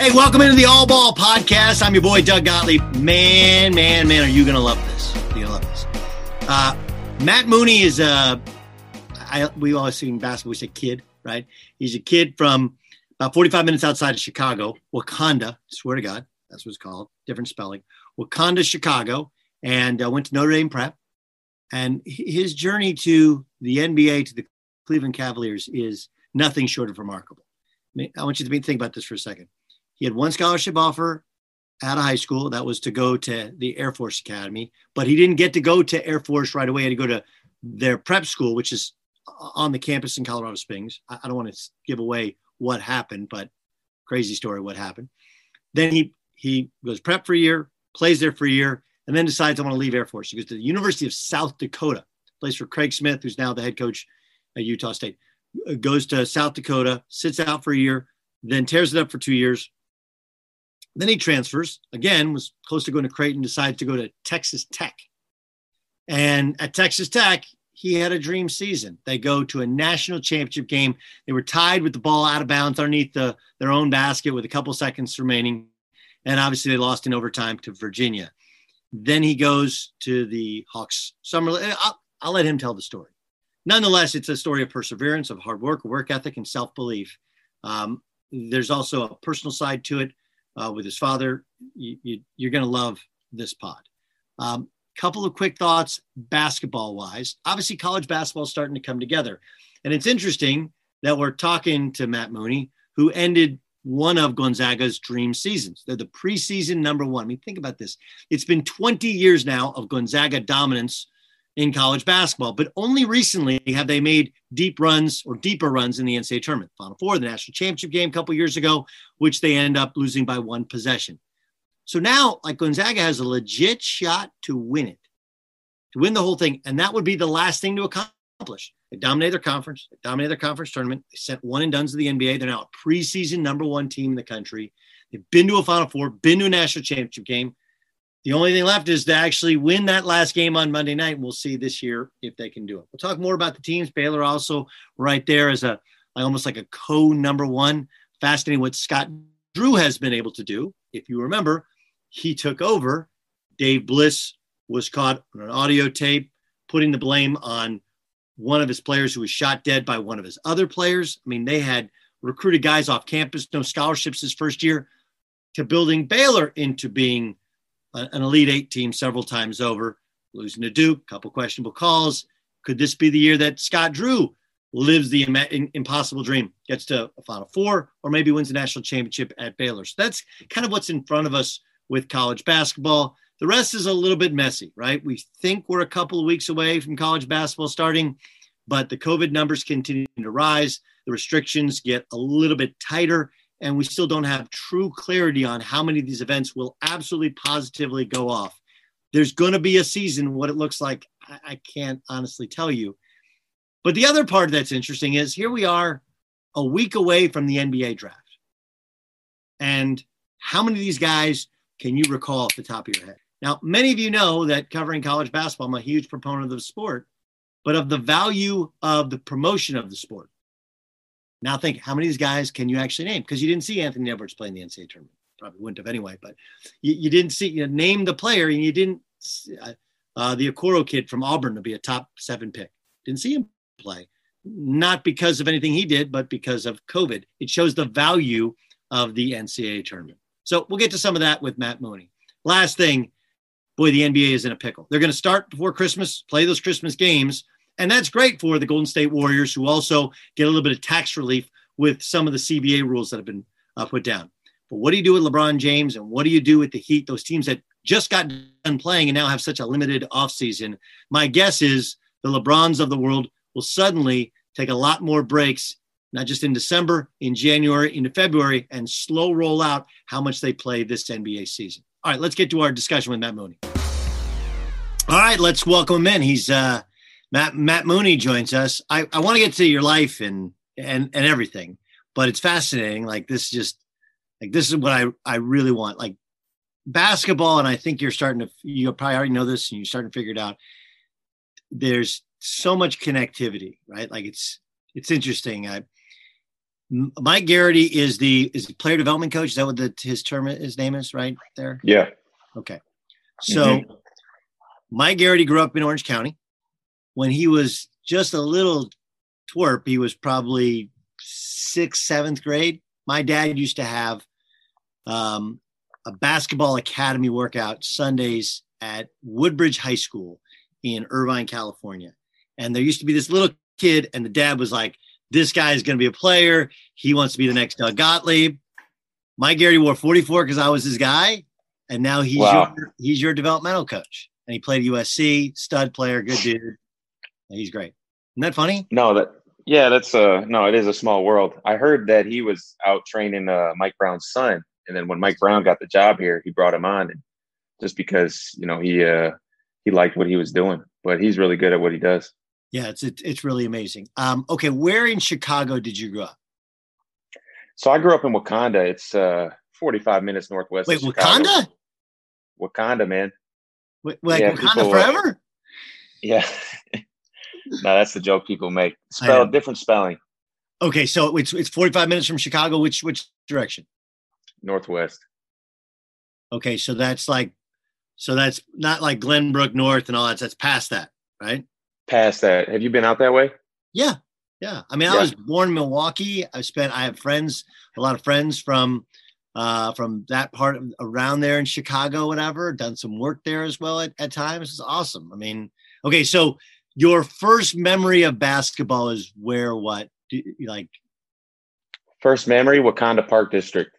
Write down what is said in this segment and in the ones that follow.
Hey, welcome into the All Ball Podcast. I'm your boy, Doug Gottlieb. Man, are you going to love this? You're going to love this. Matt Mooney is we always see in basketball, we say kid, right? He's a kid from about 45 minutes outside of Chicago, Wakanda, swear to God, that's what it's called, different spelling. Wakanda, Chicago, and went to Notre Dame Prep. And his journey to the NBA, to the Cleveland Cavaliers, is nothing short of remarkable. I want you to think about this for a second. He had one scholarship offer out of high school. That was to go to the Air Force Academy, but he didn't get to go to Air Force right away. He had to go to their prep school, which is on the campus in Colorado Springs. I don't want to give away what happened, but crazy story what happened. Then he goes prep for a year, plays there for a year, and then decides I want to leave Air Force. He goes to the University of South Dakota, plays for Craig Smith, who's now the head coach at Utah State. Goes to South Dakota, sits out for a year, then tears it up for 2 years. Then he transfers, again, was close to going to Creighton, decides to go to Texas Tech. And at Texas Tech, he had a dream season. They go to a national championship game. They were tied with the ball out of bounds underneath their own basket with a couple seconds remaining. And obviously they lost in overtime to Virginia. Then he goes to the Hawks summer. I'll let him tell the story. Nonetheless, it's a story of perseverance, of hard work, work ethic, and self-belief. There's also a personal side to it. With his father, you're going to love this pod. Couple of quick thoughts basketball-wise. Obviously, college basketball is starting to come together. And it's interesting that we're talking to Matt Mooney, who ended one of Gonzaga's dream seasons. They're the preseason number one. I mean, think about this. It's been 20 years now of Gonzaga dominance in college basketball, but only recently have they made deeper runs in the NCAA tournament. Final Four, the national championship game a couple years ago, which they end up losing by one possession. So now, like, Gonzaga has a legit shot to win it, to win the whole thing, and that would be the last thing to accomplish. They dominated their conference, tournament. They sent one and dones to the NBA. They're now a preseason number one team in the country. They've been to a Final Four, been to a national championship game. The only thing left is to actually win that last game on Monday night. We'll see this year if they can do it. We'll talk more about the teams. Baylor also right there as almost like a co-number one. Fascinating what Scott Drew has been able to do. If you remember, he took over. Dave Bliss was caught on an audio tape, putting the blame on one of his players who was shot dead by one of his other players. I mean, they had recruited guys off campus, no scholarships his first year, to building Baylor into being an Elite Eight team several times over, losing to Duke, a couple questionable calls. Could this be the year that Scott Drew lives the impossible dream, gets to a Final Four, or maybe wins the national championship at Baylor? So that's kind of what's in front of us with college basketball. The rest is a little bit messy, right? We think we're a couple of weeks away from college basketball starting, but the COVID numbers continue to rise. The restrictions get a little bit tighter, and we still don't have true clarity on how many of these events will absolutely positively go off. There's going to be a season. What it looks like, I can't honestly tell you. But the other part that's interesting is here we are a week away from the NBA draft. And how many of these guys can you recall off the top of your head? Now, many of you know that covering college basketball, I'm a huge proponent of the sport, but of the value of the promotion of the sport. Now think, how many of these guys can you actually name? Because you didn't see Anthony Edwards play in the NCAA tournament. Probably wouldn't have anyway, but you didn't see, name the player, and you didn't the Okoro kid from Auburn to be a top 7 pick. Didn't see him play. Not because of anything he did, but because of COVID. It shows the value of the NCAA tournament. So we'll get to some of that with Matt Mooney. Last thing, boy, the NBA is in a pickle. They're going to start before Christmas, play those Christmas games. And that's great for the Golden State Warriors, who also get a little bit of tax relief with some of the CBA rules that have been put down. But what do you do with LeBron James, and what do you do with the Heat, those teams that just got done playing and now have such a limited offseason? My guess is the LeBrons of the world will suddenly take a lot more breaks, not just in December, in January, into February, and slow roll out how much they play this NBA season. All right, let's get to our discussion with Matt Mooney. All right, let's welcome him in. He's Matt Mooney joins us. I want to get to your life and everything, but it's fascinating. Like this is what I really want. Like basketball, and I think you probably already know this, and you're starting to figure it out. There's so much connectivity, right? Like it's interesting. Mike Garrity is the player development coach. Is that what his name is right there? Yeah. Okay. So Mike Garrity grew up in Orange County. When he was just a little twerp, he was probably 6th, 7th grade. My dad used to have a basketball academy workout Sundays at Woodbridge High School in Irvine, California. And there used to be this little kid, and the dad was like, this guy is going to be a player. He wants to be the next Doug Gottlieb. Mike Garrity wore 44 because I was his guy. And now he's your developmental coach. And he played at USC, stud player, good dude. And he's great. Isn't that funny? No, it is a small world. I heard that he was out training Mike Brown's son. And then when Mike Brown got the job here, he brought him on, and just because, he liked what he was doing, but he's really good at what he does. Yeah, it's really amazing. Okay, where in Chicago did you grow up? So I grew up in Wakanda. It's 45 minutes northwest of Chicago. Wakanda? Wakanda, man. Wakanda forever? Yeah. No, that's the joke people make. Different spelling. Okay, so it's 45 minutes from Chicago. Which direction? Northwest. Okay, so that's not like Glenbrook North and all that. That's past that, right? Past that. Have you been out that way? Yeah. I mean, I was born in Milwaukee. I have a lot of friends from that part around there in Chicago, whatever. Done some work there as well at times. It's awesome. I mean, okay, so your first memory of basketball is where? What do you like? First memory, Wakanda Park District.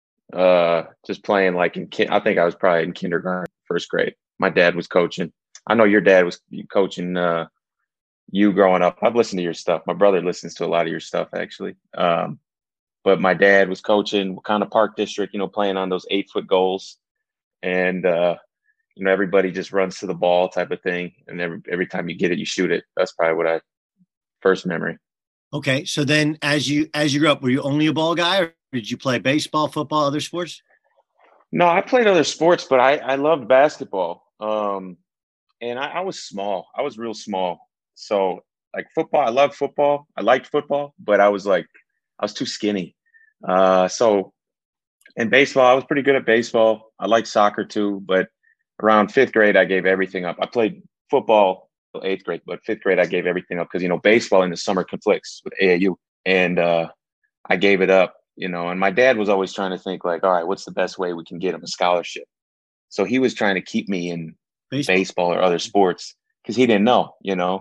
Just playing like I think I was probably in kindergarten, first grade. My dad was coaching. I know your dad was coaching you growing up. I've listened to your stuff. My brother listens to a lot of your stuff, actually. But my dad was coaching Wakanda Park District, playing on those 8-foot goals. And, everybody just runs to the ball type of thing. And every time you get it, you shoot it. That's probably first memory. Okay. So then as you grew up, were you only a ball guy, or did you play baseball, football, other sports? No, I played other sports, but I loved basketball. And I was small. I was real small. So like football, I loved football. I liked football, but I was too skinny. So in baseball, I was pretty good at baseball. I liked soccer too, but around 5th grade, I gave everything up. I played football 8th grade, but 5th grade, I gave everything up because, baseball in the summer conflicts with AAU. And I gave it up, and my dad was always trying to think like, all right, what's the best way we can get him a scholarship? So he was trying to keep me in baseball or other sports because he didn't know,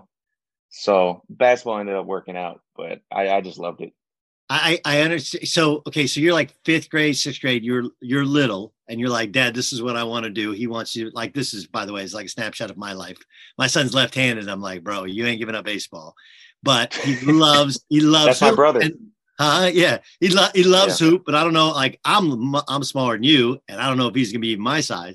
So basketball ended up working out, but I just loved it. I understand. So, okay. So you're like 5th grade, 6th grade, you're little and you're like, Dad, this is what I want to do. He wants you like, this is, by the way, it's like a snapshot of my life. My son's left-handed. I'm like, bro, you ain't giving up baseball, but he loves, That's my brother. Yeah. He loves hoop, but I don't know, like I'm smaller than you and I don't know if he's going to be my size.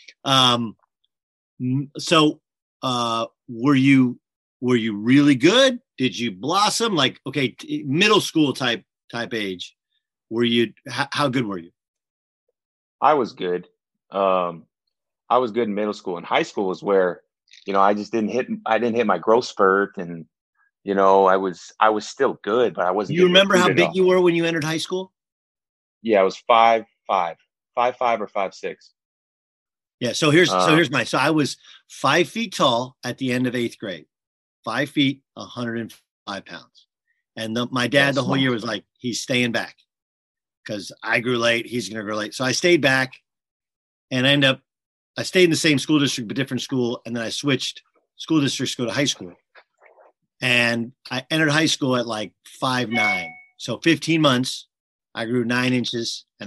So, were you really good? Did you blossom? Like, okay, middle school type age. Were you? How good were you? I was good. I was good in middle school. And high school is where, I just didn't hit my growth spurt, and I was still good, but I wasn't. You remember how big you were when you entered high school? Yeah, I was 5'5", 5'5" or 5'6". Yeah. So here's mine. So I was 5 feet tall at the end of 8th grade. 5 feet, 105 pounds. And my dad the whole year was like, he's staying back because I grew late. He's going to grow late. So I stayed back and I stayed in the same school district, but different school. And then I switched school districts to go to high school. And I entered high school at like 5'9". So 15 months, I grew 9 inches. And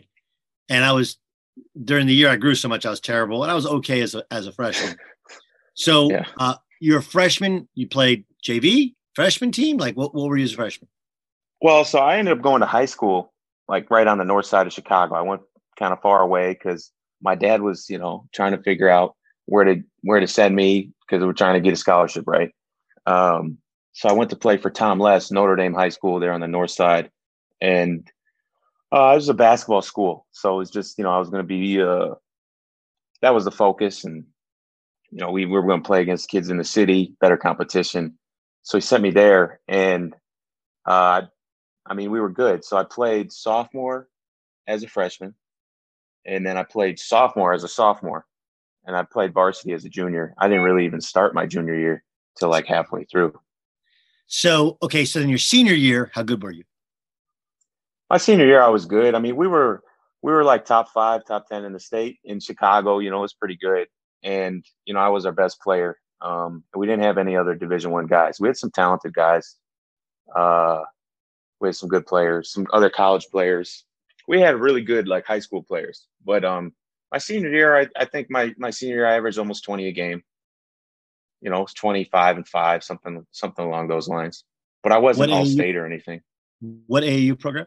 during the year I grew so much, I was terrible. And I was okay as a freshman. So, you're a freshman, you played JV, freshman team? Like what were you as a freshman? Well, so I ended up going to high school, like right on the north side of Chicago. I went kind of far away because my dad was, trying to figure out where to send me because we were trying to get a scholarship, right? So I went to play for Tom Less, Notre Dame High School there on the north side. And it was a basketball school. So it was just, I was going to be, that was the focus. And we were going to play against kids in the city, better competition. So he sent me there, and I I mean, we were good. So I played sophomore as a freshman, and then I played sophomore as a sophomore, and I played varsity as a junior. I didn't really even start my junior year till like halfway through. So, okay. So then your senior year, how good were you? My senior year, I was good. I mean, we were like top 5, top 10 in the state in Chicago. You know, it was pretty good, and you know, I was our best player. We didn't have any other Division I guys. We had some talented guys. Uh, we had some good players, some other college players. We had really good like high school players. But my senior year, I think my senior year I averaged almost 20 a game. You know, it was 25-5, something along those lines. But I What wasn't all AAU, state or anything. what AAU program?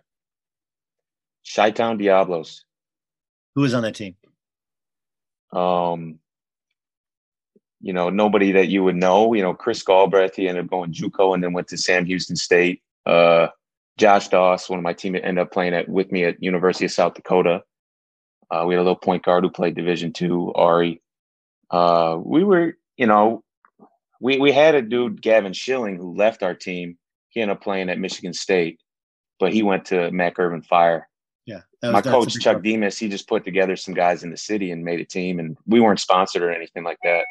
Chi-Town Diablos. Who was on that team? Um, you know, nobody that you would know. You know, Chris Galbraith, he ended up going JUCO and then went to Sam Houston State. Josh Doss, one of my team, ended up playing with me at University of South Dakota. We had a little point guard who played Division II, Ari. We were, you know, we had a dude, Gavin Schilling, who left our team. He ended up playing at Michigan State, but he went to Mac Irvin Fire. Yeah. My coach, Chuck Demas, he just put together some guys in the city and made a team, and we weren't sponsored or anything like that.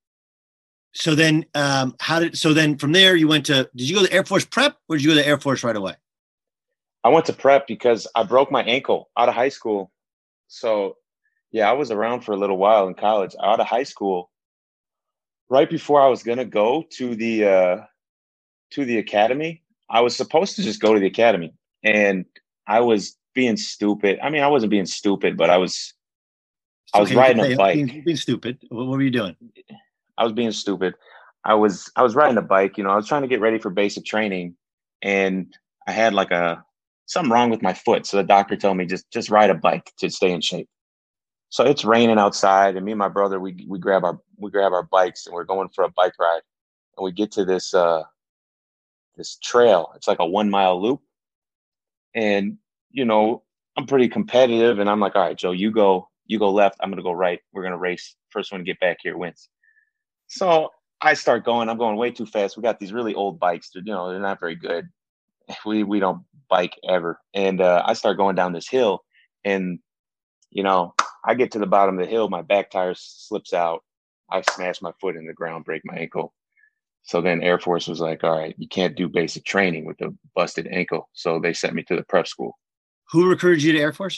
So then, so then from there you went to, did you go to Air Force Prep or did you go to Air Force right away? I went to prep because I broke my ankle out of high school. So, yeah, I was around for a little while in college. Out of high school, right before I was going to go to the academy, I was supposed to just go to the academy, and I was being stupid. I mean, I wasn't being stupid, but I was riding a bike. Being stupid. What were you doing? I was being stupid. I was riding a bike. You know, I was trying to get ready for basic training, and I had like something wrong with my foot. So the doctor told me just ride a bike to stay in shape. So it's raining outside, and me and my brother we grab our bikes and we're going for a bike ride, and we get to this trail. It's like a 1 mile loop, and you know, I'm pretty competitive, and I'm like, all right, Joe, you go left, I'm gonna go right. We're gonna race. First one to get back here wins. So I start going. I'm going way too fast. We got these really old bikes. You know, they're not very good. We don't bike ever. And I start going down this hill, and you know, I get to the bottom of the hill. My back tire slips out. I smash my foot in the ground, break my ankle. So then Air Force was like, all right, you can't do basic training with a busted ankle. So they sent me to the prep school. Who recruited you to Air Force?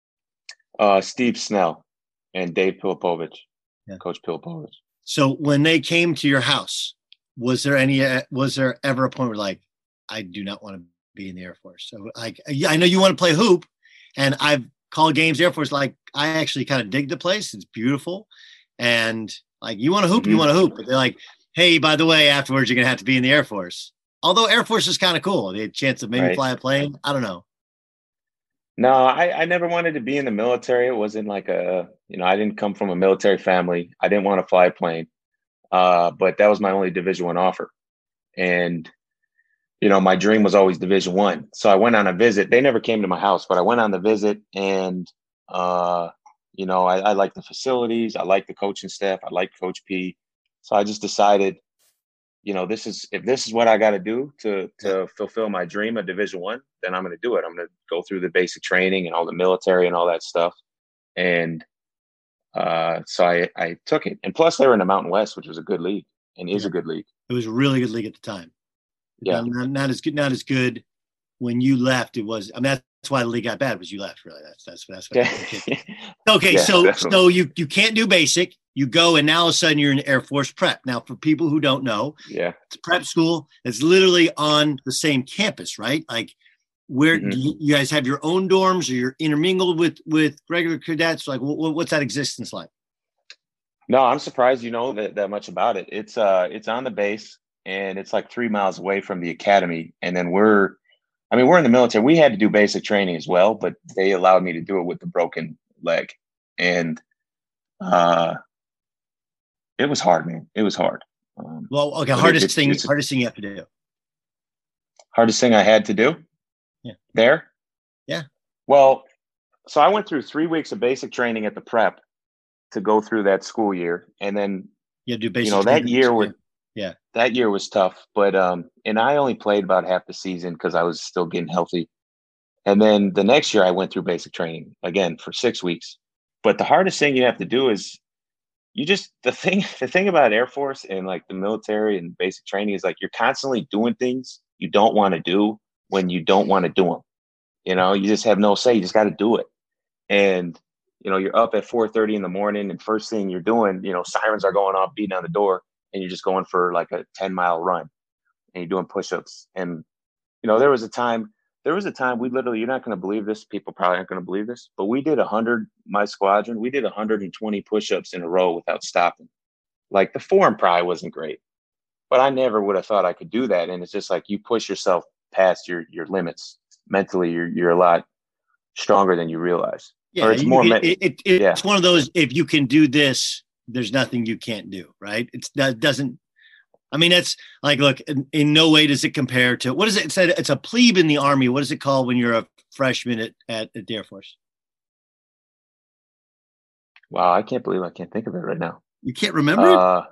Steve Snell and Dave Pilipovich, Coach Pilipovich. So when they came to your house, was there ever a point where like, I do not want to be in the Air Force? So like, I know you want to play hoop, and I've called games Air Force. Like, I actually kind of dig the place. It's beautiful. And like, you want to hoop, you want to hoop. But they're like, hey, by the way, afterwards, you're going to have to be in the Air Force. Although Air Force is kind of cool. They had a chance to maybe fly a plane. I don't know. No, I never wanted to be in the military. It wasn't like I didn't come from a military family. I didn't want to fly a plane. But that was my only Division I offer. And, you know, my dream was always Division I. So I went on a visit. They never came to my house, but I went on the visit, and, you know, I like the facilities. I like the coaching staff. I like Coach P. So I just decided, you know, if this is what I got to do to fulfill my dream of Division I, then I'm going to do it. I'm going to go through the basic training and all the military and all that stuff. And so I took it. And plus they were in the Mountain West, which was a good league and is a good league. It was a really good league at the time. Yeah. Not as good when you left. It was, I mean, that's why the league got bad, was you left, really. That's what okay. Yeah, so definitely. so you can't do basic. You go, and now all of a sudden you're in Air Force Prep. Now, for people who don't know, it's a prep school. It's literally on the same campus, right? Like, where do you guys have your own dorms, or you're intermingled with regular cadets? Like, what's that existence like? No, I'm surprised you know that much about it. It's on the base, and it's like 3 miles away from the academy. And then we're in the military. We had to do basic training as well, but they allowed me to do it with the broken leg. And it was hard, man. It was hard. Hardest thing you have to do. Hardest thing I had to do? Yeah. There? Yeah. Well, so I went through 3 weeks of basic training at the prep to go through that school year. And then you do basic that year Yeah. That year was tough, but and I only played about half the season because I was still getting healthy. And then the next year I went through basic training again for 6 weeks. But the hardest thing you have to do is the thing about Air Force and like the military and basic training is like you're constantly doing things you don't want to do when you don't want to do them. You just have no say. You just got to do it. And you're up at 4:30 in the morning, and first thing you're doing, sirens are going off, beating on the door, and you're just going for like a 10-mile run, and you're doing push-ups. And there was a time we literally, you're not going to believe this. People probably aren't going to believe this, but we did my squadron, we did 120 push-ups in a row without stopping. Like the form probably wasn't great, but I never would have thought I could do that. And it's just like you push yourself past your limits mentally. You're a lot stronger than you realize. Yeah, Or it's more. it's one of those. If you can do this, there's nothing you can't do, right? That doesn't. I mean, that's like, look, in no way does it compare to what is it? It's a plebe in the Army. What is it called when you're a freshman at the Air Force? Wow, I can't believe I can't think of it right now. You can't remember it?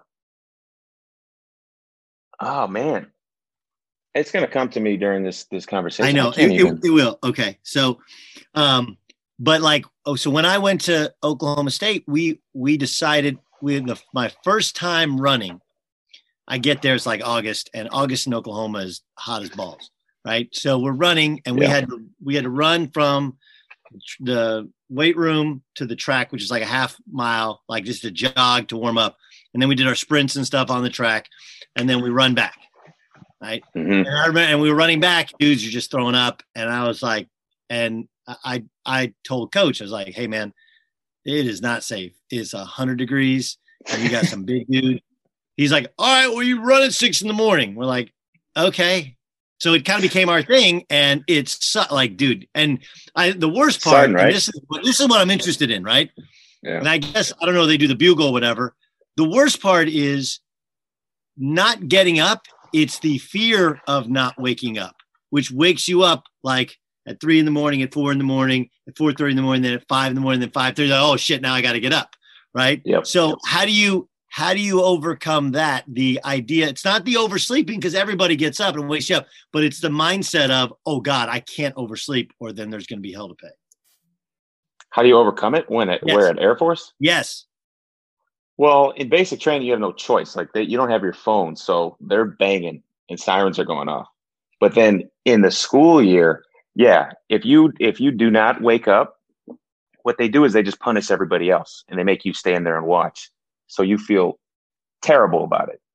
Oh man, it's gonna come to me during this conversation. I know it will. Okay, so, but like, so when I went to Oklahoma State, we decided my first time running. I get there, it's like August, and August in Oklahoma is hot as balls, right? So we're running, and we had to run from the weight room to the track, which is like a half mile, like just a jog to warm up. And then we did our sprints and stuff on the track, and then we run back, right? Mm-hmm. And we were running back, dudes are just throwing up. And I was like, and I told coach, I was like, hey man, it is not safe. It's 100 degrees and you got some big dude. He's like, all right, well, you run at 6 a.m. We're like, okay. So it kind of became our thing. And it's like, dude, and the worst part, Sudden, right? and this is what I'm interested in, right? Yeah. And I guess, I don't know, they do the bugle or whatever. The worst part is not getting up. It's the fear of not waking up, which wakes you up like at 3 a.m, at 4 a.m, at 4:30 in, then at 5 a.m, then 5:30. Oh shit! Now I got to get up, right? Yep. So how do you overcome that? The idea, it's not the oversleeping because everybody gets up and wakes you up, but it's the mindset of, oh God, I can't oversleep, or then there's going to be hell to pay. How do you overcome it? Where at Air Force? Yes. Well, in basic training, you have no choice. Like you don't have your phone, so they're banging and sirens are going off. But then in the school year, yeah, if you do not wake up, what they do is they just punish everybody else and they make you stand there and watch. So you feel terrible about it.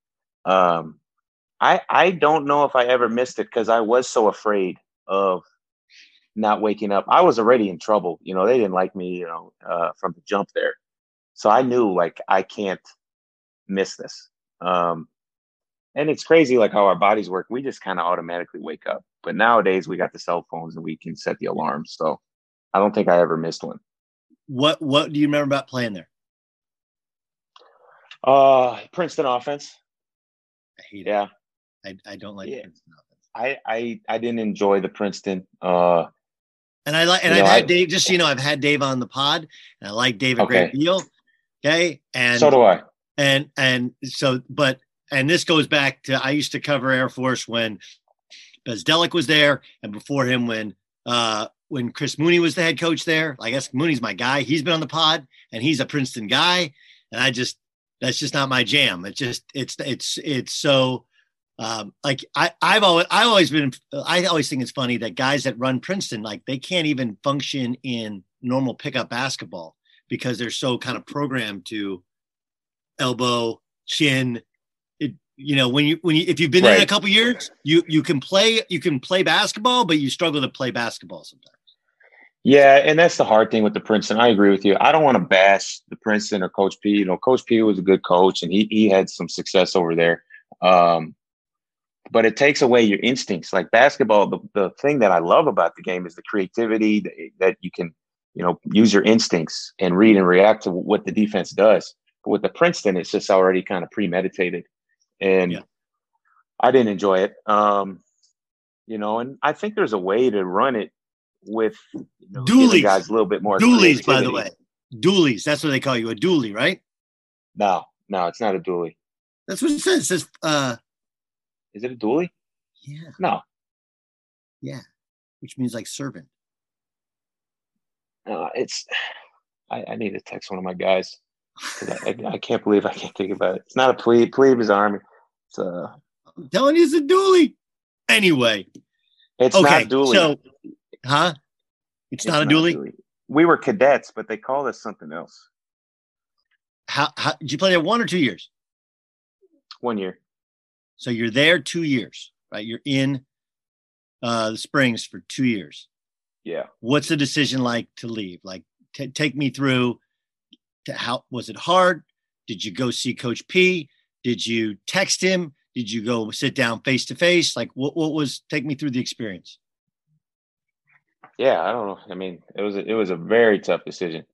I don't know if I ever missed it because I was so afraid of not waking up. I was already in trouble. They didn't like me, from the jump there. So I knew like I can't miss this. And it's crazy like how our bodies work. We just kind of automatically wake up. But nowadays we got the cell phones and we can set the alarms. So I don't think I ever missed one. What do you remember about playing there? Princeton offense. I hate it. Yeah. I don't like Princeton offense. I didn't enjoy the Princeton. And I've had Dave, just so you know, I've had Dave on the pod, and I like Dave a great deal. Okay. And so do I. And so, and this goes back to, I used to cover Air Force when Bezdelic was there, and before him when Chris Mooney was the head coach there. I guess Mooney's my guy. He's been on the pod, and he's a Princeton guy, and that's just not my jam. It's so like I always think it's funny that guys that run Princeton, like they can't even function in normal pickup basketball because they're so kind of programmed to elbow, chin. If you've been there in a couple of years, you can play basketball, but you struggle to play basketball sometimes. Yeah, and that's the hard thing with the Princeton. I agree with you. I don't want to bash the Princeton or Coach P. Coach P was a good coach, and he had some success over there. But it takes away your instincts. Like basketball, the thing that I love about the game is the creativity that you can, use your instincts and read and react to what the defense does. But with the Princeton, it's just already kind of premeditated. And I didn't enjoy it. And I think there's a way to run it with dualies. Guys a little bit more dualies, by the way. Dualies. That's what they call you, a dually, right? No, it's not a dually. That's what it says. It says, Is it a dually? yeah. No. Yeah. Which means like servant. I need to text one of my guys because I can't believe I can't think about it. It's not a plebe. Plebe is army. It's I'm telling you, it's a dually. Anyway. It's Okay. not dually. So, It's not a dually? We were cadets, but they called us something else. How did you play there 1 or 2 years? 1 year. So you're there 2 years, right? You're in the Springs for 2 years. Yeah. What's the decision like to leave? Like, take me through to how was it hard? Did you go see Coach P? Did you text him? Did you go sit down face to face? Like, what was? Take me through the experience. Yeah, I don't know. I mean, it was a very tough decision.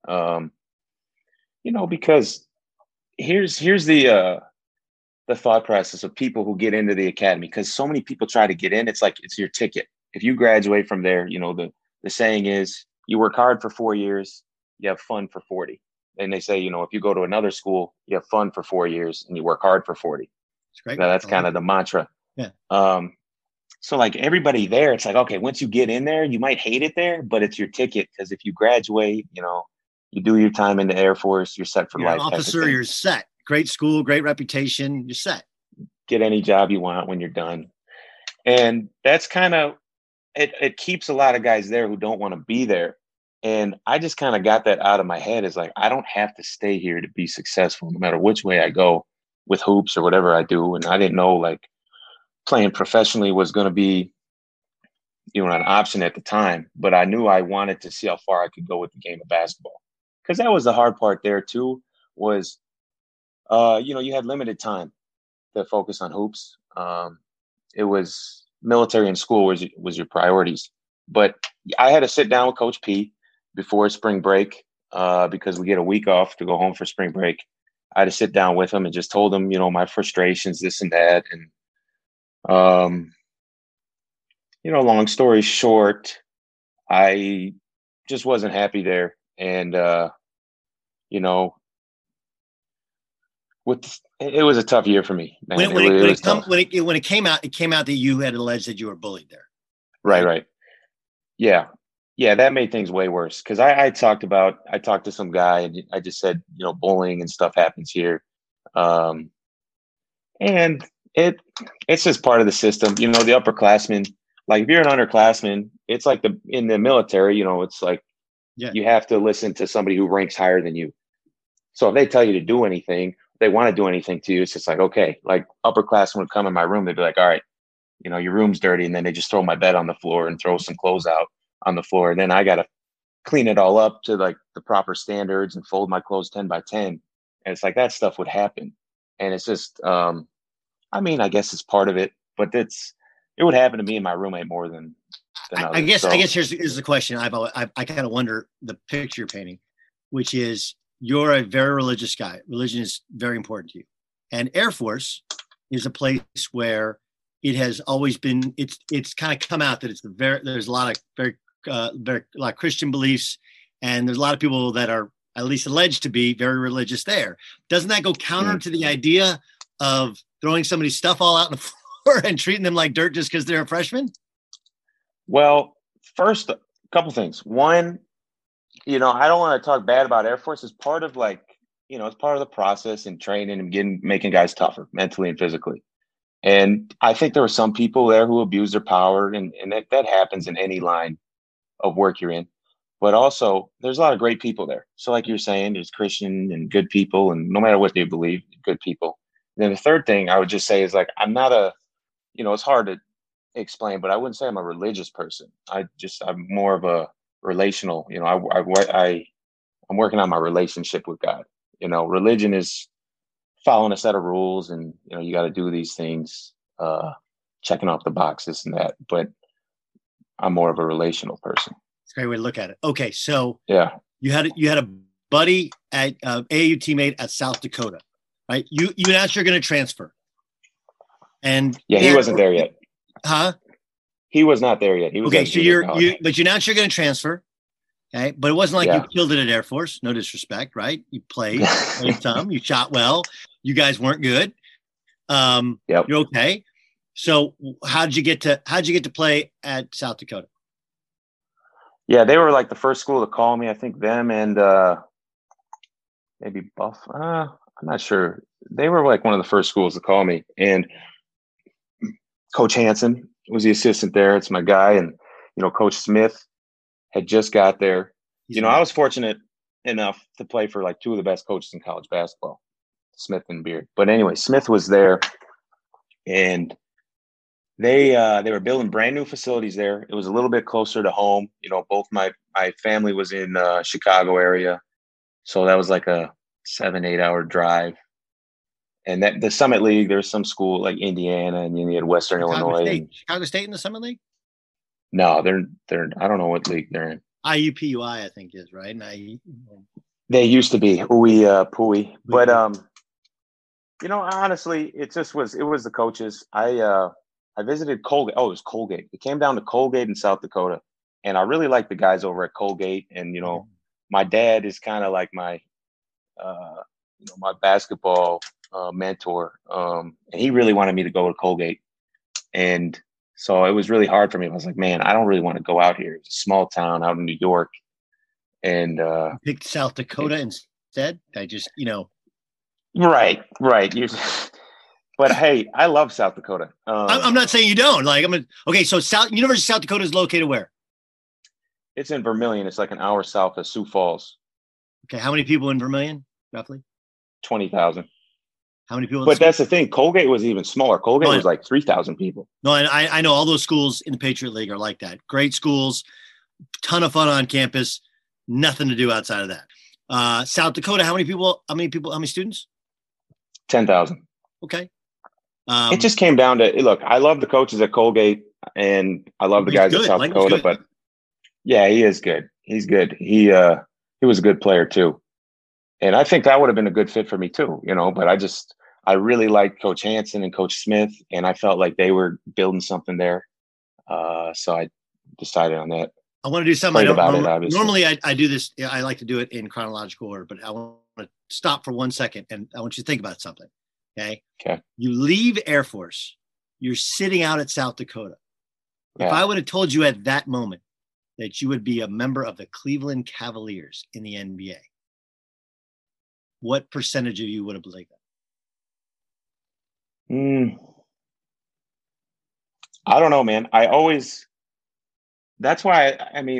Because here's the thought process of people who get into the academy, because so many people try to get in. It's like it's your ticket. If you graduate from there, the saying is you work hard for 4 years, you have fun for 40. And they say, if you go to another school, you have fun for 4 years and you work hard for 40. It's great. Now, that's kind of the mantra. Yeah. So like everybody there, it's like, okay, once you get in there, you might hate it there, but it's your ticket. Because if you graduate, you do your time in the Air Force, you're set for you're life. An officer, you're set. Great school, great reputation, you're set. Get any job you want when you're done. And that's kind of, it keeps a lot of guys there who don't want to be there. And I just kind of got that out of my head. Is like, I don't have to stay here to be successful, no matter which way I go with hoops or whatever I do. And I didn't know like playing professionally was going to be, an option at the time, but I knew I wanted to see how far I could go with the game of basketball. Because that was the hard part there too, was, you had limited time to focus on hoops. It was military and school was your priorities. But I had to sit down with Coach P before spring break because we get a week off to go home for spring break. I had to sit down with him and just told him, my frustrations, this and that. And, long story short, I just wasn't happy there. And, it was a tough year for me, man. When it came out that you had alleged that you were bullied there. Right. Yeah. That made things way worse. Cause I talked to some guy and I just said, bullying and stuff happens here. And it's just part of the system, the upperclassmen, like if you're an underclassman, it's like in the military, it's like, you have to listen to somebody who ranks higher than you. So if they tell you to do anything, they want to do anything to you, it's just like, okay, like upperclassmen would come in my room, they'd be like, all right, your room's dirty. And then they just throw my bed on the floor and throw some clothes out on the floor. And then I got to clean it all up to like the proper standards and fold my clothes 10 by 10. And it's like that stuff would happen. And it's just, I guess it's part of it, but it would happen to me and my roommate more than others. I guess here's the question. I kind of wonder the picture you're painting, which is you're a very religious guy. Religion is very important to you. And Air Force is a place where it has always been, it's kind of come out that there's a lot of Christian beliefs, and there's a lot of people that are at least alleged to be very religious there. Doesn't that go counter to the idea of throwing somebody's stuff all out on the floor and treating them like dirt just because they're a freshman? Well, first, a couple things. One, I don't want to talk bad about Air Force. It's part of it's part of the process and training and making guys tougher mentally and physically. And I think there were some people there who abused their power, and that happens in any line of work you're in. But also, there's a lot of great people there. So like you're saying, there's Christian and good people, and no matter what they believe, good people. And then the third thing I would just say is like, I'm not it's hard to explain, but I wouldn't say I'm a religious person. I'm more of a relational, I'm working on my relationship with God. Religion is following a set of rules and, you got to do these things, checking off the boxes and that, but I'm more of a relational person. It's a great way to look at it. Okay. So yeah, you had a buddy at AAU teammate at South Dakota, right? You announced you're going to transfer. And yeah, he wasn't there yet. Huh? He was not there yet. He was okay. So but you announced you're going to transfer. Okay. But it wasn't like you killed it at Air Force. No disrespect, right? You played some, you shot well. You guys weren't good. Yep. You're okay. So how'd you get to play at South Dakota? Yeah, they were like the first school to call me. I think them and maybe Buff. I'm not sure. They were like one of the first schools to call me. And Coach Hansen was the assistant there. It's my guy. And, Coach Smith had just got there. I was fortunate enough to play for like two of the best coaches in college basketball, Smith and Beard. But anyway, Smith was there, and they were building brand new facilities there. It was a little bit closer to home. Both my family was in Chicago area, so that was like a 7-8 hour drive. And that the Summit League, there's some school like Indiana, and you had Western Illinois. Chicago State in the Summit League? No, they're I don't know what league they're in. IUPUI, I think is right. They used to be Pui, but honestly, it was the coaches. I visited Colgate. Oh, it was Colgate. It came down to Colgate in South Dakota, and I really liked the guys over at Colgate. And my dad is kind of like my my basketball mentor, and he really wanted me to go to Colgate, and so it was really hard for me. I was like, man, I don't really want to go out here. It's a small town out in New York. And you picked South Dakota instead. I just, Right. But hey, I love South Dakota. I'm not saying you don't. Okay. So University of South Dakota is located where? It's in Vermilion. It's like an hour south of Sioux Falls. Okay. How many people in Vermilion, roughly? 20,000. How many people? But that's the thing. Colgate was even smaller. Colgate was like 3,000 people. No, and I know all those schools in the Patriot League are like that. Great schools, ton of fun on campus, nothing to do outside of that. South Dakota, how many students? 10,000. Okay. It just came down to, look, I love the coaches at Colgate, and I love the guys at South Dakota, but yeah, he is good. He's good. He was a good player too. And I think that would have been a good fit for me too, but I really liked Coach Hansen and Coach Smith, and I felt like they were building something there. So I decided on that. I want to do something. Normally I do this. I like to do it in chronological order, but I want to stop for 1 second, and I want you to think about something. Okay. You leave Air Force. You're sitting out at South Dakota. Yeah. If I would have told you at that moment that you would be a member of the Cleveland Cavaliers in the NBA, what percentage of you would have believed that? I don't know, man. That's why,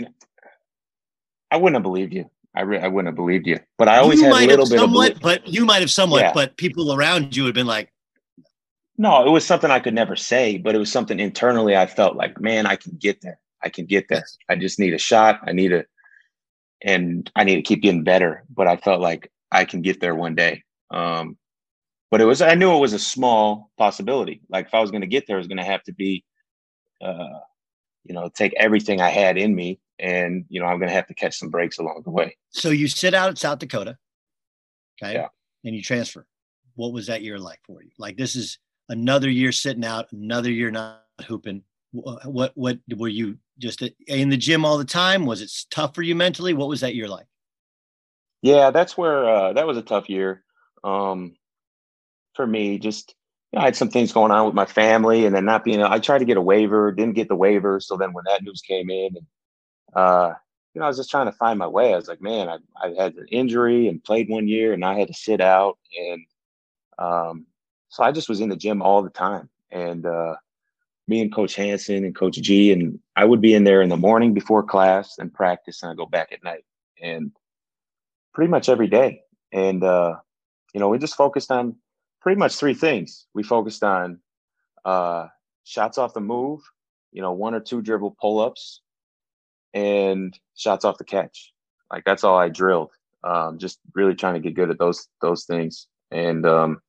I wouldn't have believed you. I wouldn't have believed you. But I always had a little bit of belief. But you might have somewhat, yeah. But people around you had been like. No, it was something I could never say, but it was something internally I felt like, man, I can get there. Yes. I just need a shot. I need to keep getting better. But I felt like I can get there one day. But I knew it was a small possibility. Like if I was going to get there, it was going to have to be, take everything I had in me, and, I'm going to have to catch some breaks along the way. So you sit out at South Dakota, okay? Yeah. And you transfer. What was that year like for you? Like, this is another year sitting out, another year not hooping. What were you just in the gym all the time? Was it tough for you mentally? What was that year like? Yeah, that's where that was a tough year. For me, just I had some things going on with my family, and then I tried to get a waiver, didn't get the waiver. So then when that news came in, and I was just trying to find my way. I was like, man, I had an injury and played 1 year, and I had to sit out, and so I just was in the gym all the time. And me and Coach Hansen and Coach G, and I would be in there in the morning before class and practice, and I go back at night, and pretty much every day. And we just focused on pretty much three things. We focused on shots off the move, 1 or 2 dribble pull-ups, and shots off the catch. Like that's all I drilled. Just really trying to get good at those things. And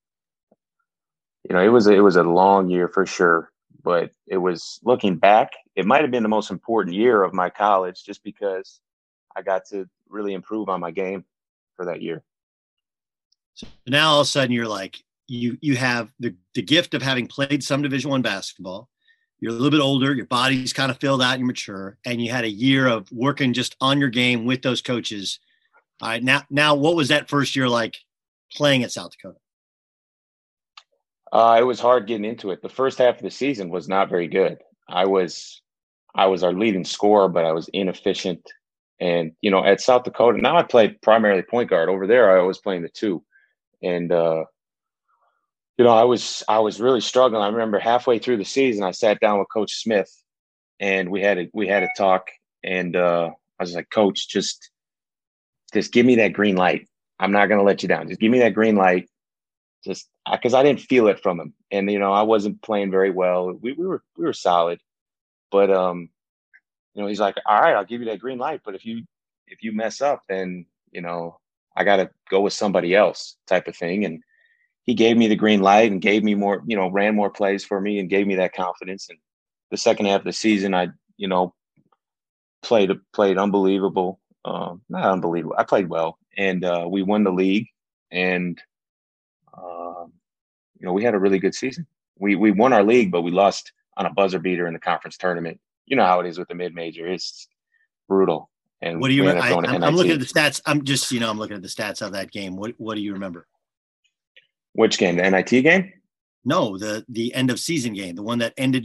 it was a long year for sure. But it was, looking back, it might have been the most important year of my college, just because I got to really improve on my game for that year. So now all of a sudden you're like, you have the gift of having played some Division I basketball. You're a little bit older, your body's kind of filled out and you're mature, and you had a year of working just on your game with those coaches. All right, now what was that first year like playing at South Dakota? It was hard getting into it. The first half of the season was not very good. I was our leading scorer, but I was inefficient. And at South Dakota, now I play primarily point guard. Over there, I was playing the two, and I was really struggling. I remember halfway through the season, I sat down with Coach Smith, and we had a talk. And I was like, Coach, just give me that green light. I'm not going to let you down. Just give me that green light. Just because I didn't feel it from him, and I wasn't playing very well. We were solid, but he's like, all right, I'll give you that green light, but if you mess up, then I got to go with somebody else, type of thing. And he gave me the green light and gave me more, ran more plays for me and gave me that confidence. And the second half of the season, I played unbelievable. Not unbelievable. I played well, and we won the league, and we had a really good season. We won our league, but we lost on a buzzer beater in the conference tournament. You know how it is with the mid-major. It's brutal. And what do you remember? I'm looking at the NIT. stats. I'm looking at the stats of that game. What do you remember? Which game? The NIT game? No, the end of season game, the one that ended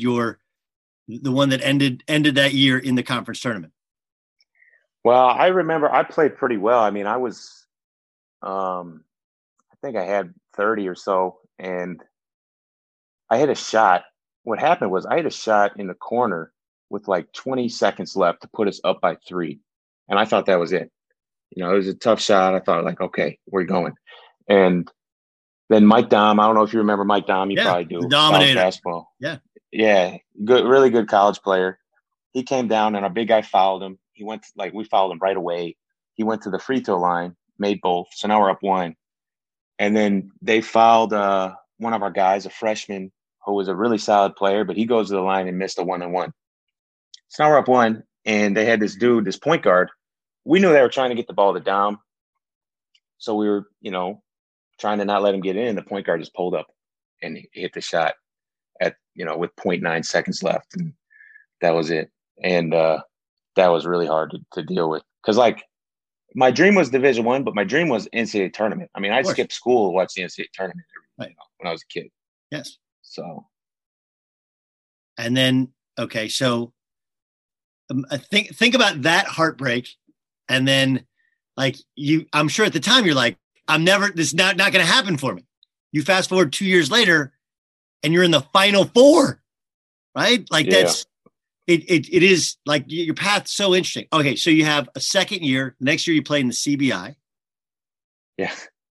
ended that year in the conference tournament. Well, I remember I played pretty well. I mean, I was, I think I had 30 or so, and I hit a shot. What happened was I hit a shot in the corner with like 20 seconds left to put us up by 3. And I thought that was it. It was a tough shot. I thought, like, okay, we're going. And then Mike Dahm, I don't know if you remember Mike Dahm. You probably do. The Dominator. College basketball. Yeah. Yeah. Good, really good college player. He came down and our big guy fouled him. He went we fouled him right away. He went to the free throw line, made both. So now we're up 1. And then they fouled one of our guys, a freshman, who was a really solid player, but he goes to the line and missed a 1-on-1. So now we're up 1, and they had this dude, this point guard. We knew they were trying to get the ball to Dom. So we were, trying to not let him get in. The point guard just pulled up and hit the shot at, with 0.9 seconds left. And that was it. And that was really hard to deal with. Because, my dream was Division I, but my dream was NCAA tournament. I mean, I skipped school to watch the NCAA tournament when I was a kid. Yes. So. And then, okay, so think about that heartbreak, and then, I'm sure at the time you're like, this is not going to happen for me. You fast forward 2 years later, and you're in the Final Four, right? That's it is like your path's so interesting. Okay, so you have a second year. Next year, you play in the CBI. Yeah.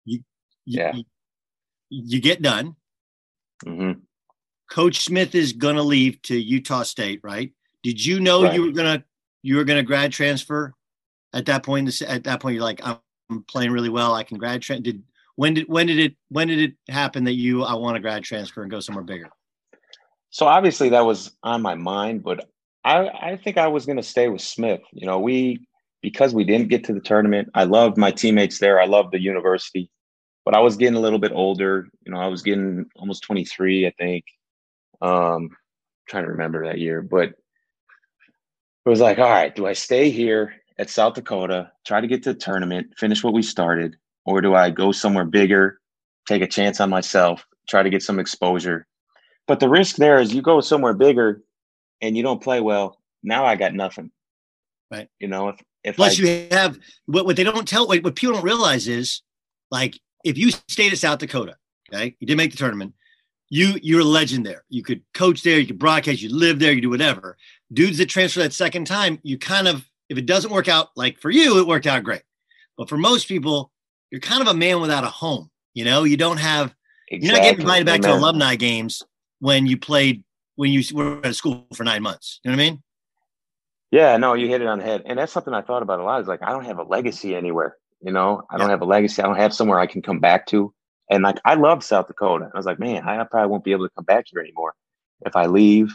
You get done. Mm-hmm. Coach Smith is going to leave to Utah State, right? Did you know you were going to grad transfer at that point? At that point, you're like, I'm playing really well. I can grad transfer. When did it happen that I want to grad transfer and go somewhere bigger? So obviously that was on my mind, but I think I was going to stay with Smith. Because we didn't get to the tournament. I loved my teammates there. I loved the university, but I was getting a little bit older. I was getting almost 23, I think. Trying to remember that year, but it was like, all right, do I stay here at South Dakota, try to get to the tournament, finish what we started, or do I go somewhere bigger, take a chance on myself, try to get some exposure? But the risk there is you go somewhere bigger and you don't play well. Now I got nothing. Right. If plus you have what they don't tell, what people don't realize is, if you stayed at South Dakota, okay, you didn't make the tournament, you're a legend there. You could coach there, you could broadcast, you live there, you do whatever. Dudes that transfer that second time, you kind of, if it doesn't work out, like for you, it worked out great. But for most people, you're kind of a man without a home. You don't have, You're not getting invited back to alumni games when you were at school for 9 months. You know what I mean? Yeah, no, you hit it on the head. And that's something I thought about a lot. Is I don't have a legacy anywhere. I don't have a legacy. I don't have somewhere I can come back to. And I love South Dakota. I was like, man, I probably won't be able to come back here anymore if I leave.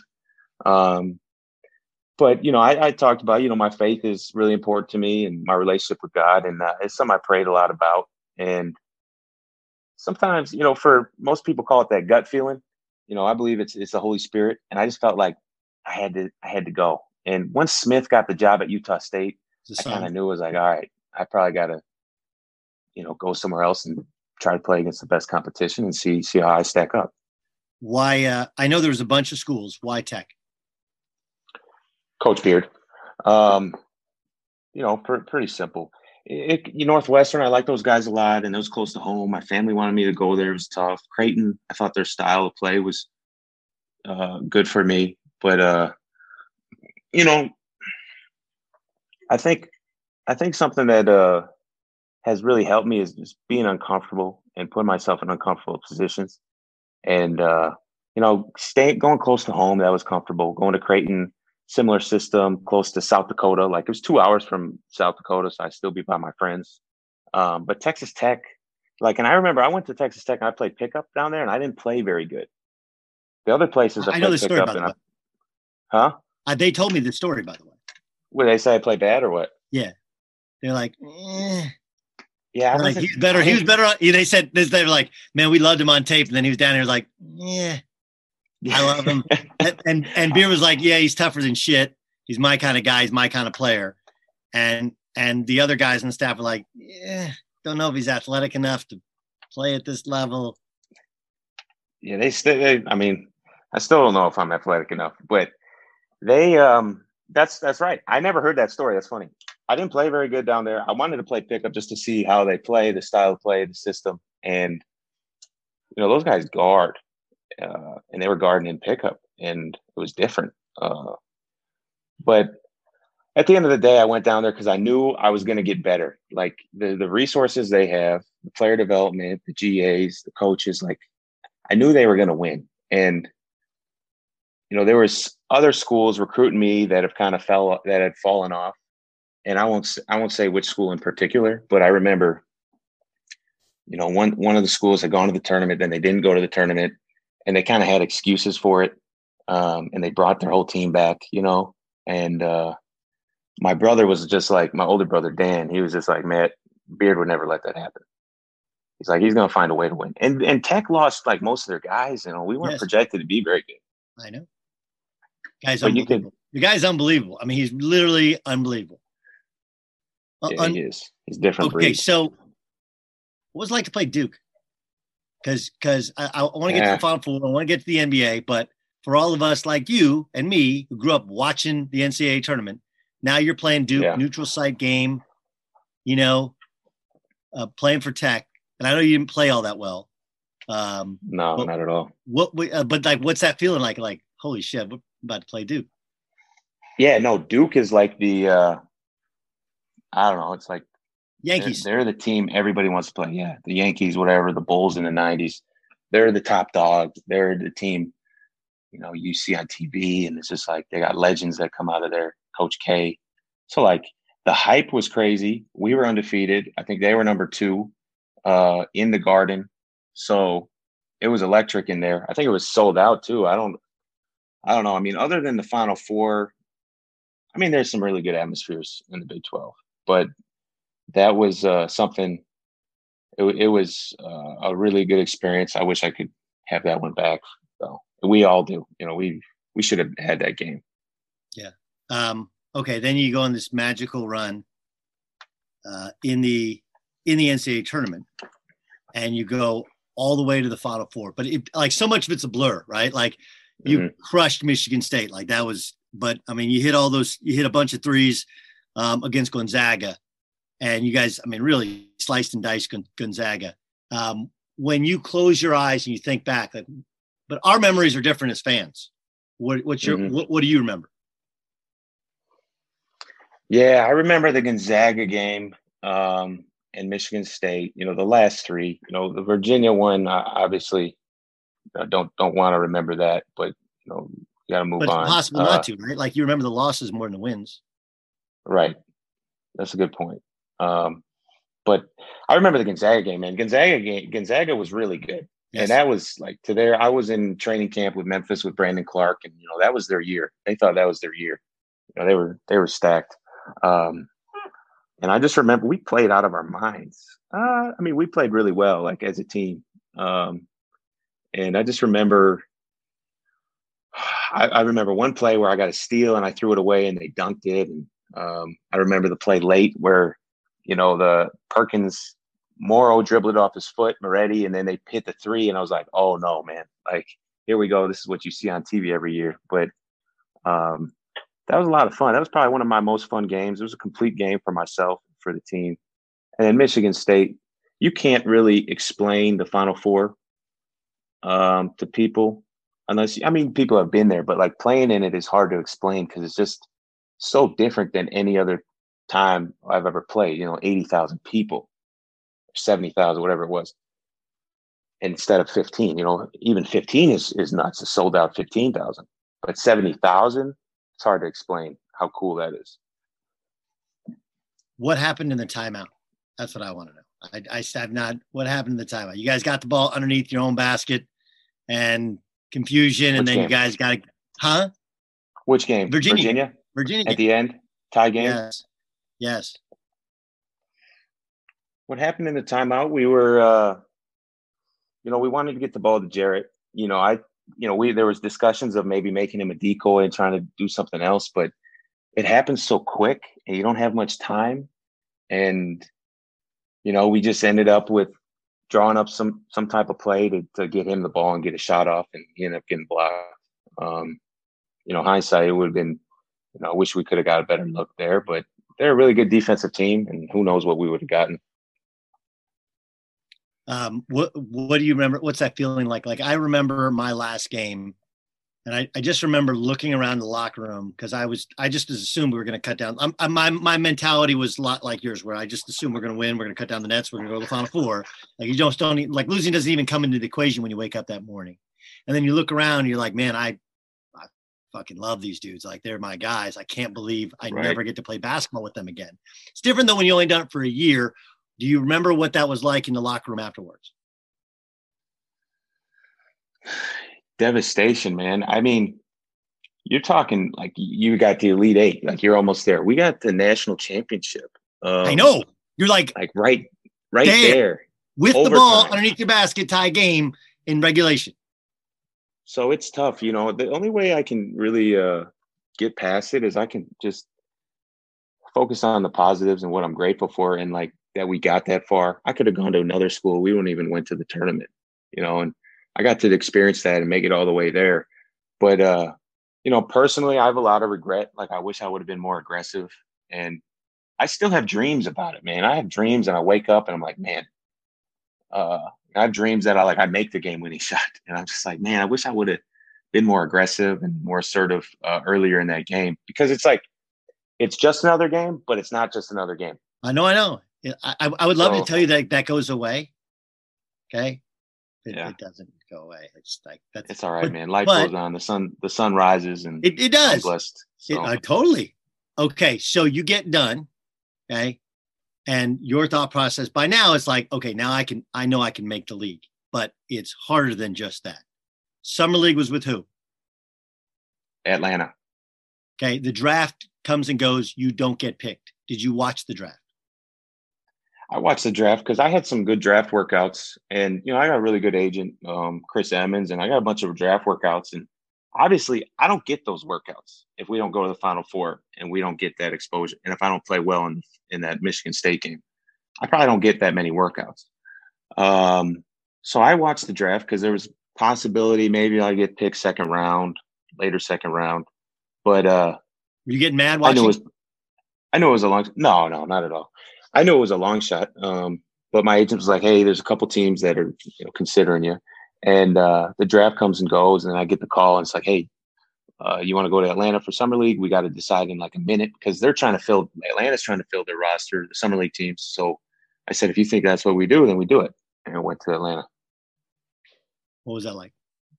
But, I talked about, my faith is really important to me and my relationship with God. And it's something I prayed a lot about. And sometimes, for most people call it that gut feeling. I believe it's the Holy Spirit. And I just felt like I had to go. And once Smith got the job at Utah State, I kind of knew it was like, all right, I probably got to, go somewhere else and try to play against the best competition and see how I stack up. Why? I know there was a bunch of schools. Why Tech? Coach Beard. Pretty simple. Northwestern, I like those guys a lot, and it was close to home. My family wanted me to go there. It was tough. Creighton, I thought their style of play was good for me. But I think something that has really helped me is just being uncomfortable and putting myself in uncomfortable positions. And going close to home, that was comfortable. Going to Creighton, similar system, close to South Dakota. Like it was 2 hours from South Dakota, so I'd still be by my friends. But Texas Tech, and I remember I went to Texas Tech and I played pickup down there, and I didn't play very good. The other places I know the story, by the way. Huh? They told me the story, by the way. Would they say I play bad or what? Yeah, they're like, eh. Yeah, like he's better. He was better. They said this. They were like, man, we loved him on tape, and then he was down here like, yeah. I love him. and Beer was like, yeah, he's tougher than shit. He's my kind of guy. He's my kind of player. And the other guys on the staff were like, yeah, don't know if he's athletic enough to play at this level. Yeah, I still don't know if I'm athletic enough, but they, that's right. I never heard that story. That's funny. I didn't play very good down there. I wanted to play pickup just to see how they play, the style of play, the system. And, those guys guard. And they were guarding in pickup, and it was different. But at the end of the day, I went down there because I knew I was going to get better. Like the resources they have, the player development, the GAs, the coaches, I knew they were going to win. And, there was other schools recruiting me that have kind of had fallen off. And I won't say which school in particular, but I remember, one of the schools had gone to the tournament, then they didn't go to the tournament. And they kind of had excuses for it. And they brought their whole team back, and my brother was just like, my older brother, Dan, he was just like, Matt, Beard would never let that happen. He's like, he's going to find a way to win. And Tech lost most of their guys. We weren't projected to be very good. I know. Unbelievable. The guy's unbelievable. I mean, he's literally unbelievable. Yeah, he is. He's different. Okay, breed. So what was it like to play Duke? Because I want to get to the Final Four. I want to get to the NBA. But for all of us like you and me who grew up watching the NCAA tournament, now you're playing Duke, neutral site game, playing for Tech. And I know you didn't play all that well. No, not at all. But what's that feeling like? Like, holy shit, we're about to play Duke. Yeah, no, Duke is like the, I don't know. It's like, Yankees. They're the team everybody wants to play. Yeah, the Yankees, whatever, the Bulls in the 90s. They're the top dogs. They're the team, you see on TV, and it's just like they got legends that come out of there. Coach K. So, the hype was crazy. We were undefeated. I think they were number 2 in the Garden. So, it was electric in there. I think it was sold out, too. I don't know. I mean, other than the Final Four, there's some really good atmospheres in the Big 12. But that was something. It was a really good experience. I wish I could have that one back. So we all do. We should have had that game. Yeah. Okay. Then you go on this magical run in the NCAA tournament, and you go all the way to the Final Four. But so much of it's a blur, right? Like you crushed Michigan State. Like that was. But you hit all those. You hit a bunch of threes against Gonzaga. And you guys, really sliced and diced Gonzaga. When you close your eyes and you think back, but our memories are different as fans. What do you remember? Yeah, I remember the Gonzaga game and Michigan State. The last 3. The Virginia one, obviously, don't want to remember that. But you got to move on. But it's possible not to, right? Like you remember the losses more than the wins. Right. That's a good point. But I remember the Gonzaga game, man. Gonzaga was really good. Yes. And that was I was in training camp with Memphis with Brandon Clark, and that was their year. They thought that was their year. They were stacked. And I just remember we played out of our minds. We played really well, as a team. And I just remember I remember one play where I got a steal and I threw it away and they dunked it. And I remember the play late where the Perkins Morrow dribbled it off his foot, Moretti, and then they hit the 3. And I was like, oh no, man. here we go. This is what you see on TV every year. But that was a lot of fun. That was probably one of my most fun games. It was a complete game for myself, for the team. And then Michigan State, you can't really explain the Final Four to people unless, I mean, people have been there, but like playing in it is hard to explain because it's just so different than any other time I've ever played. 80,000 people, 70,000, whatever it was, instead of 15. Even 15 is nuts. A sold out 15,000, but 70,000, it's hard to explain how cool that is. What happened in the timeout? That's what I want to know. I have not. What happened in the timeout? You guys got the ball underneath your own basket and confusion, and then you guys got to, Which game? Virginia. At the end, tie game. Yes. What happened in the timeout? We were, we wanted to get the ball to Jarrett. There was discussions of maybe making him a decoy and trying to do something else, but it happens so quick and you don't have much time. And, we just ended up with drawing up some type of play to get him the ball and get a shot off, and he ended up getting blocked. Hindsight, it would have been, I wish we could have got a better look there, but they're a really good defensive team, and who knows what we would have gotten. What do you remember? What's that feeling like? Like, I remember my last game, and I just remember looking around the locker room because I just assumed we were going to cut down. My mentality was a lot like yours, where I just assumed we're going to win. We're going to cut down the nets. We're going to go to the Final Four. Like, you don't like losing doesn't even come into the equation when you wake up that morning. And then you look around and you're like, man, I fucking love these dudes. Like, they're my guys. I can't believe I never get to play basketball with them again. It's different though when you only done it for a year. Do you remember what that was like in the locker room afterwards? Devastation, man. I mean, you're talking like you got the Elite Eight, like you're almost there. We got the national championship. I know. You're like right there with overtime. The ball underneath your basket, tie game in regulation. So it's tough. The only way I can really get past it is I can just focus on the positives and what I'm grateful for, and like that we got that far. I could have gone to another school. We wouldn't even went to the tournament, and I got to experience that and make it all the way there. But, personally, I have a lot of regret. Like, I wish I would have been more aggressive, and I still have dreams about it, man. I have dreams, and I wake up and I'm like, man, I have dreams that I make the game winning shot. And I'm just like, man, I wish I would have been more aggressive and more assertive earlier in that game, because it's like, it's just another game, but it's not just another game. I know. I would love to tell you that goes away. Okay. It doesn't go away. It's like it's all right, man. Life goes on. The sun rises, and it does. I'm blessed. So. Totally. Okay, so you get done, okay, and your thought process by now is like, okay, now I know I can make the league, but it's harder than just that. Summer League was with who? Atlanta. Okay, the draft comes and goes. You don't get picked. Did you watch the draft? I watched the draft because I had some good draft workouts, and I got a really good agent, Chris Emmons, and I got a bunch of draft workouts. And obviously, I don't get those workouts if we don't go to the Final Four and we don't get that exposure. And if I don't play well in that Michigan State game, I probably don't get that many workouts. So I watched the draft because there was possibility maybe I get picked later second round. But were you getting mad watching? I know it was a long. No, not at all. I knew it was a long shot, but my agent was like, hey, there's a couple teams that are considering you. And the draft comes and goes, and I get the call, and it's like, hey, you want to go to Atlanta for Summer League? We got to decide in like a minute, because Atlanta's trying to fill their roster, the Summer League teams. So I said, if you think that's what we do, then we do it. And I went to Atlanta. What was that like?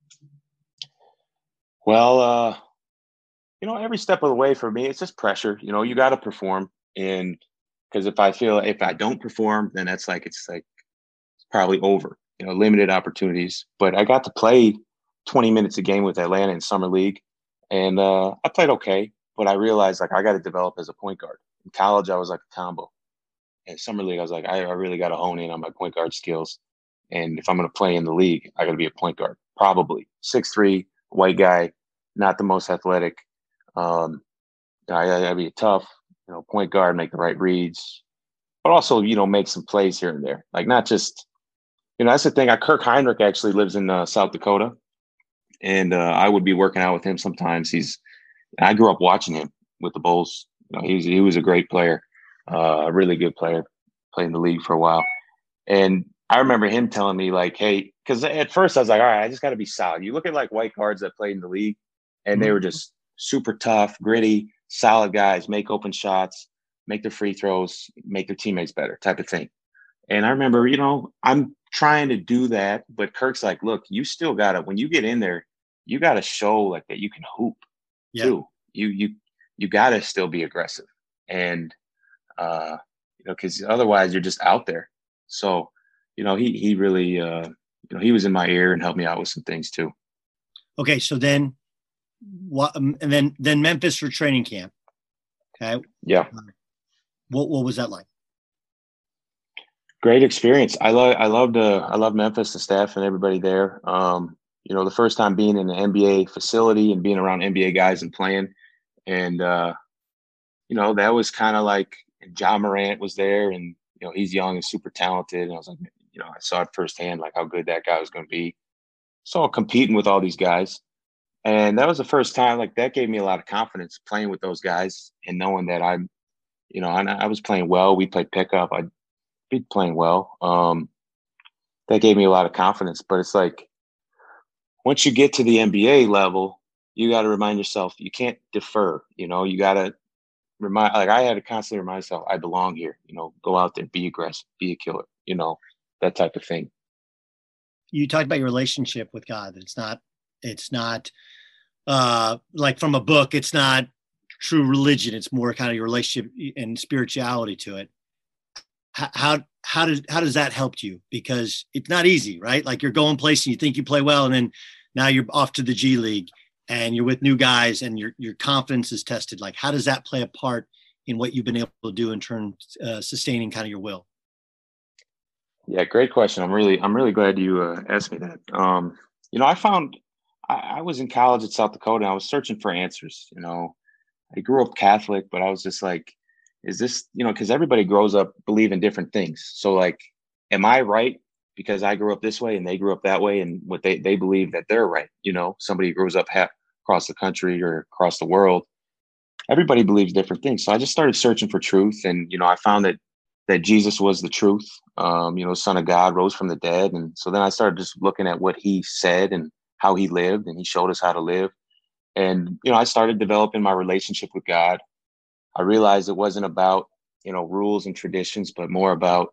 Well, every step of the way for me, it's just pressure. You got to perform. And because if I don't perform, then it's probably over, limited opportunities. But I got to play 20 minutes a game with Atlanta in Summer League, and I played okay. But I realized I got to develop as a point guard. In college, I was like a combo. In Summer League, I was like, I really got to hone in on my point guard skills. And if I'm going to play in the league, I got to be a point guard, probably 6'3", white guy, not the most athletic. I got to be tough. Point guard, make the right reads, but also, make some plays here and there. Like, not just, that's the thing. Kirk Heinrich actually lives in South Dakota, and I would be working out with him sometimes. I grew up watching him with the Bulls. You know, he was a great player, a really good player, played in the league for a while. And I remember him telling me like, hey, because at first I was like, all right, I just got to be solid. You look at like white guards that played in the league, and they were just super tough, gritty, solid guys, make open shots, make their free throws, make their teammates better type of thing. And I remember, you know, I'm trying to do that, but Kirk's like, look, you still got to, when you get in there, you got to show like that you can hoop too. You got to still be aggressive. And, you know, because otherwise you're just out there. So, you know, he really, you know, he was in my ear and helped me out with some things too. Okay. So then what, and then Memphis for training camp. Okay. Yeah. What was that like? Great experience. I love Memphis, the staff and everybody there. You know, the first time being in an NBA facility and being around NBA guys and playing. And, you know, that was kind of like Ja Morant was there, and, you know, he's young and super talented. And I was like, you know, I saw it firsthand, like how good that guy was going to be. So competing with all these guys. And that was the first time, like that gave me a lot of confidence playing with those guys and knowing that I'm, you know, I was playing well. We played pickup. I'd be playing well. That gave me a lot of confidence. But it's like, once you get to the NBA level, you got to remind yourself you can't defer. You know, you got to I had to constantly remind myself I belong here. You know, go out there, be aggressive, be a killer. You know, that type of thing. You talked about your relationship with God. It's not like from a book. It's not true religion. It's more kind of your relationship and spirituality to it. How does that help you? Because it's not easy, right? Like you're going places and you think you play well, and then now you're off to the G League and you're with new guys and your confidence is tested. Like, how does that play a part in what you've been able to do in terms sustaining kind of your will? Yeah, great question. I'm really glad you asked me that. You know, I found I was in college at South Dakota and I was searching for answers. You know, I grew up Catholic, but I was just like, is this, you know, because everybody grows up believing different things. So like, am I right because I grew up this way and they grew up that way, and what they believe that they're right? You know, somebody who grows up across the country or across the world, everybody believes different things. So I just started searching for truth, and you know, I found that Jesus was the truth. You know, Son of God rose from the dead, and so then I started just looking at what he said and how he lived, and he showed us how to live. And you know, I started developing my relationship with God. I realized it wasn't about, you know, rules and traditions, but more about,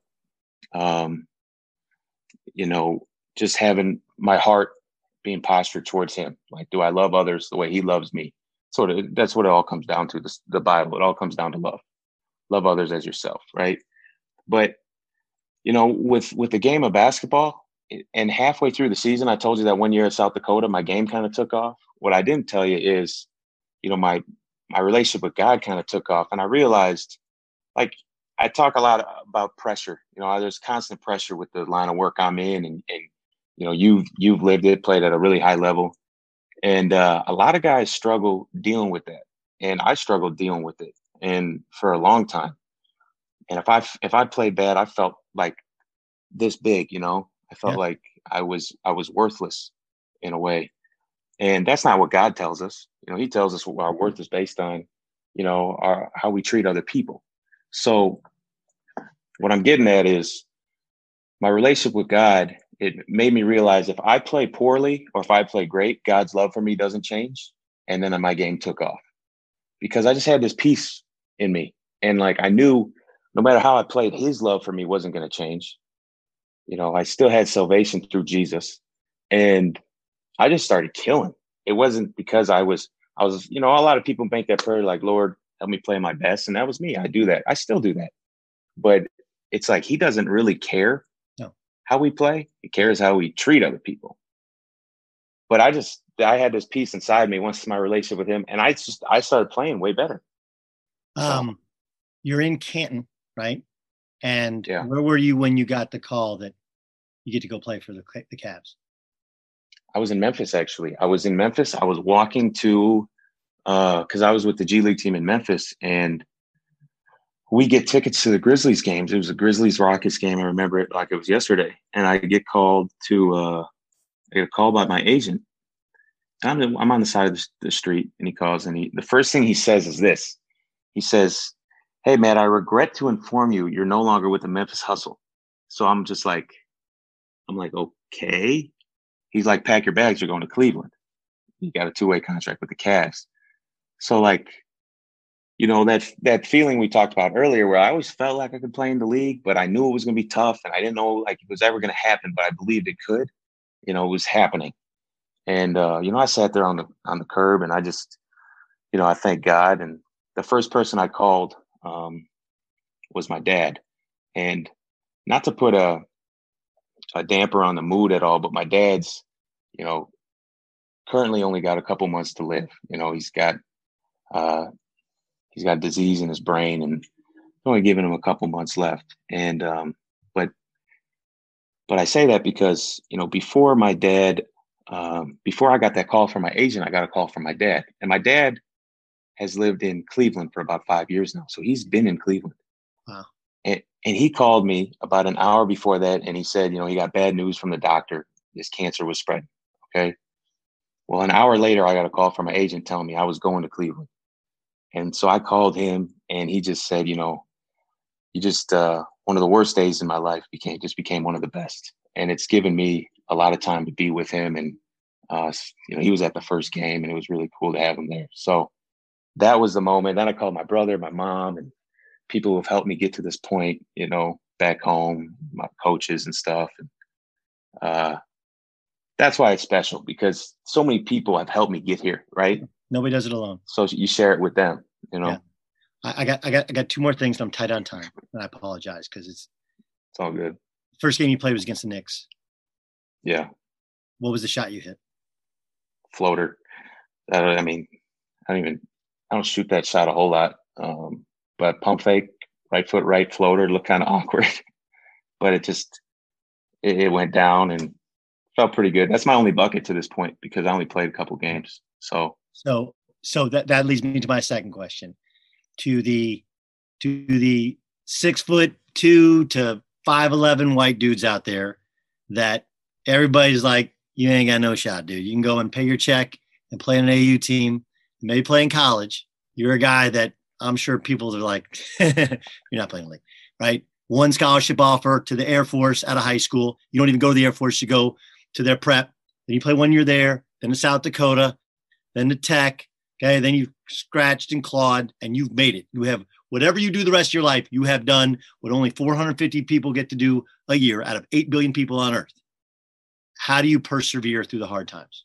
you know, just having my heart being postured towards him. Like, do I love others the way he loves me? Sort of, that's what it all comes down to. The Bible, it all comes down to love. Love others as yourself, right? But, you know, with the game of basketball, and halfway through the season, I told you that one year at South Dakota, my game kind of took off. What I didn't tell you is, you know, my relationship with God kind of took off. And I realized, like, I talk a lot about pressure. You know, there's constant pressure with the line of work I'm in, and you know, you've lived it, played at a really high level, and a lot of guys struggle dealing with that, and I struggled dealing with it, and for a long time. And if I played bad, I felt like this big. You know, I felt like I was worthless in a way, and that's not what God tells us. You know, he tells us what our worth is based on, you know, how we treat other people. So what I'm getting at is my relationship with God. It made me realize if I play poorly or if I play great, God's love for me doesn't change. And then my game took off because I just had this peace in me. And like, I knew no matter how I played, his love for me wasn't going to change. You know, I still had salvation through Jesus, and I just started killing. It wasn't because I was, you know, a lot of people make that prayer like, Lord, help me play my best. And that was me. I do that. I still do that. But it's like, he doesn't really care how we play. He cares how we treat other people. But I had this peace inside me once my relationship with him. And I started playing way better. You're in Canton, right? And where were you when you got the call that you get to go play for the Cavs? I was in Memphis, actually. I was in Memphis. I was walking to, because I was with the G League team in Memphis, and we get tickets to the Grizzlies games. It was a Grizzlies-Rockets game. I remember it like it was yesterday. And I get called to, I get a call by my agent. I'm on the side of the street, and he calls, and the first thing he says is this. He says, "Hey, Matt, I regret to inform you, you're no longer with the Memphis Hustle." So I'm like, okay. He's like, "Pack your bags, you're going to Cleveland. You got a 2-way contract with the Cavs." So like, that feeling we talked about earlier, where I always felt like I could play in the league, but I knew it was going to be tough, and I didn't know like it was ever going to happen, but I believed it could. It was happening. And, I sat there on the curb, and I just, I thank God. And the first person I called was my dad. And not to put a damper on the mood at all, but my dad's, currently only got a couple months to live. He's got disease in his brain, and only giving him a couple months left. And, but I say that because, before my dad, before I got that call from my agent, I got a call from my dad. And my dad has lived in Cleveland for about 5 years now. So he's been in Cleveland. Wow. And he called me about an hour before that. And he said, he got bad news from the doctor. His cancer was spreading. Okay. Well, an hour later, I got a call from my agent telling me I was going to Cleveland. And so I called him, and he just said, you just, one of the worst days in my life became one of the best. And it's given me a lot of time to be with him. And, he was at the first game, and it was really cool to have him there. So that was the moment. Then I called my brother, my mom, and people who have helped me get to this point, back home, my coaches and stuff. And that's why it's special, because so many people have helped me get here, right? Nobody does it alone. So you share it with them, Yeah. I got 2 more things, and I'm tight on time. And I apologize because it's all good. First game you played was against the Knicks. Yeah. What was the shot you hit? Floater. I don't shoot that shot a whole lot. But pump fake, right foot, right floater, looked kind of awkward, but it went down and felt pretty good. That's my only bucket to this point, because I only played a couple games. So that leads me to my second question. To the 6'2" to 5'11" white dudes out there that everybody's like, you ain't got no shot, dude. You can go and pay your check and play in an AU team, maybe play in college. You're a guy that I'm sure people are like, you're not playing league, right? One scholarship offer to the Air Force out of high school. You don't even go to the Air Force. You go to their prep. Then you play 1 year there, then to South Dakota, then to Tech. Okay, then you've scratched and clawed, and you've made it. You have whatever you do the rest of your life, you have done what only 450 people get to do a year out of 8 billion people on earth. How do you persevere through the hard times?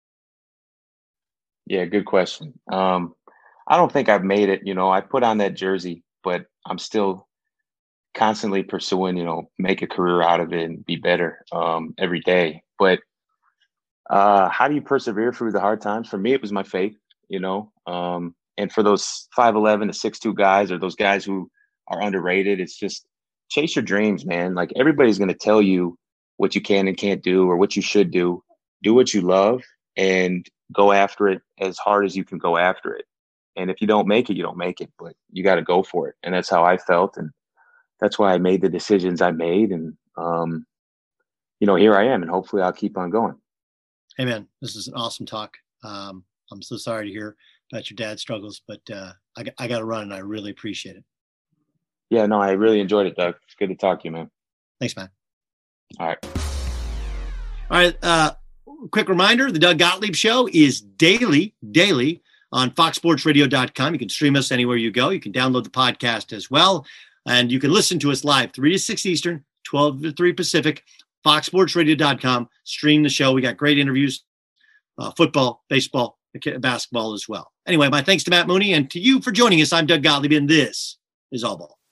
Yeah, good question. I don't think I've made it. I put on that jersey, but I'm still constantly pursuing, make a career out of it and be better every day. But how do you persevere through the hard times? For me, it was my faith, and for those 5'11" to 6'2" guys, or those guys who are underrated, it's just chase your dreams, man. Like, everybody's going to tell you what you can and can't do, or what you should do. Do what you love and go after it as hard as you can go after it. And if you don't make it, you don't make it, but you got to go for it. And that's how I felt. And that's why I made the decisions I made. And, here I am, and hopefully I'll keep on going. Hey, man, this is an awesome talk. I'm so sorry to hear about your dad's struggles, but I got to run, and I really appreciate it. Yeah, no, I really enjoyed it, Doug. It's good to talk to you, man. Thanks, man. All right. Quick reminder, the Doug Gottlieb Show is daily on foxsportsradio.com. You can stream us anywhere you go. You can download the podcast as well. And you can listen to us live, 3 to 6 Eastern, 12 to 3 Pacific, foxsportsradio.com. Stream the show. We got great interviews, football, baseball, basketball as well. Anyway, my thanks to Matt Mooney and to you for joining us. I'm Doug Gottlieb, and this is All Ball.